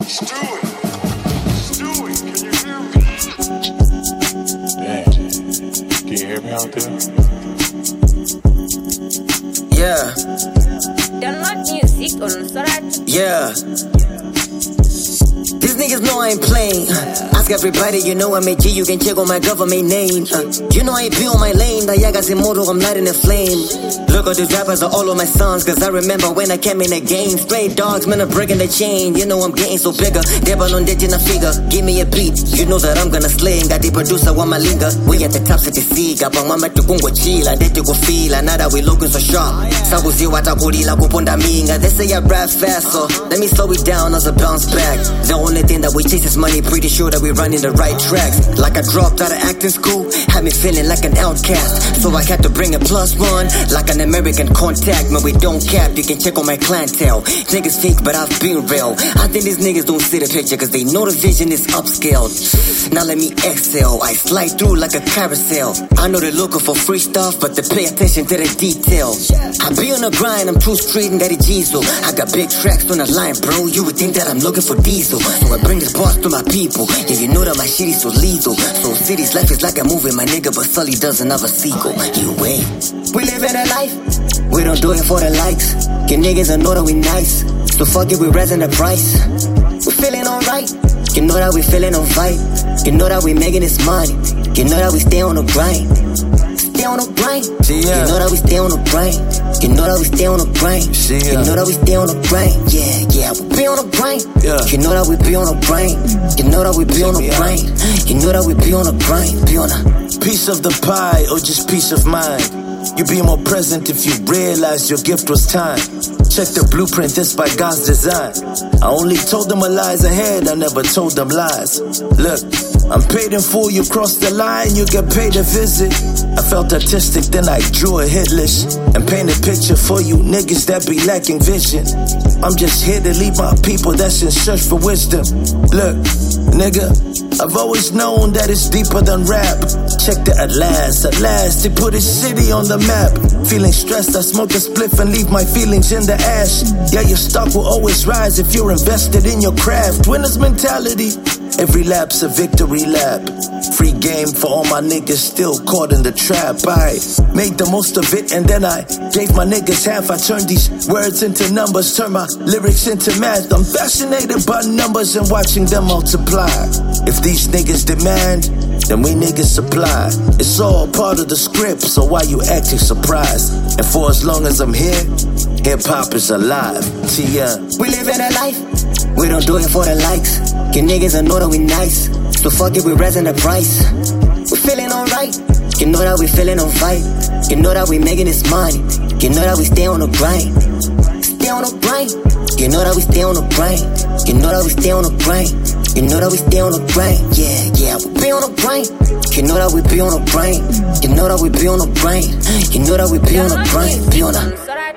Yeah. Download music on Sorati. Yeah. These niggas know I ain't playing. Ask everybody, you know I'm a G, you can check on my government name. You know I be on my lane, the yagas immortal, I'm lighting a flame. Look at these rappers are all of my sons, cause I remember when I came in the game. Straight dogs, man, I'm breaking the chain. You know I'm getting so bigger, deba non ditching a figure. Give me a beat, you know that I'm gonna slay. Got the producer, one my linger. We at the top city C, gapa mama tukungo chila, dete go feel, nada we looking so sharp. Sabuzi watakulila kuponda minga. They say I rap fast, so let me slow it down as a bounce back. The only thing that we chase is money, pretty sure that we running the right tracks. Like I dropped out of acting school, had me feeling like an outcast. So I had to bring a +1, like an American contact. Man, we don't cap, you can check on my clientele. Niggas fake, but I've been real. I think these niggas don't see the picture, cause they know the vision is upscaled. Now let me exhale, I slide through like a carousel. I know they're looking for free stuff, but they pay attention to the detail. I be on the grind, I'm too street and got a diesel. I got big tracks on the line, bro, you would think that I'm looking for diesel. So I bring this boss to my people. Yeah, you know that my shit is so lethal. So city's life is like a movie, my nigga, but Sully doesn't have a sequel. You wait. We living a life, we don't do it for the likes. You niggas know that we nice, so fuck it, we raising the price. We feeling alright, you know that we feeling on vibe. You know that we making this money, you know that we stay on the grind. Stay on the grind, you know that we stay on the grind. You know that we stay on the grind. You know that we stay on the grind. Yeah, we be on the grind. You know that we be on the grind. You know that we be on the grind. You know that we be on the grind. Be on a piece of the pie or just peace of mind. You be more present if you realize your gift was time. Check the blueprint, this by God's design. I only told them lies ahead, I never told them lies. Look, I'm paid in full, you cross the line, you get paid a visit. I felt artistic, then I drew a hit list and paint a picture for you niggas that be lacking vision. I'm just here to lead my people that's in search for wisdom. Look, nigga, I've always known that it's deeper than rap. Check the at last, they put a city on the map. Feeling stressed, I smoke a spliff and leave my feelings in the ash. Yeah, your stock will always rise if you're invested in your craft. Winner's mentality, every lap's a victory lap. Free game for all my niggas still caught in the trap. I made the most of it and then I gave my niggas half. I turned these words into numbers, turn my lyrics into math. I'm fascinated by numbers and watching them multiply. If these niggas demand, then we niggas supply. It's all part of the script, so why you acting surprised? And for as long as I'm here, hip-hop is alive. TM. We live in a life, we don't do it for the likes. You niggas know that we nice, so fuck it, we raising the price. We feeling alright, you know that we feeling on vibe. You know that we making this money, you know that we stay on the grind. Stay on the grind, you know that we stay on the grind. You know that we stay on the grind. You know that we stay on the grind. Yeah, we be on the grind. You know that we be on the grind. You know that we be on the grind. You know that we be on the grind. Be on the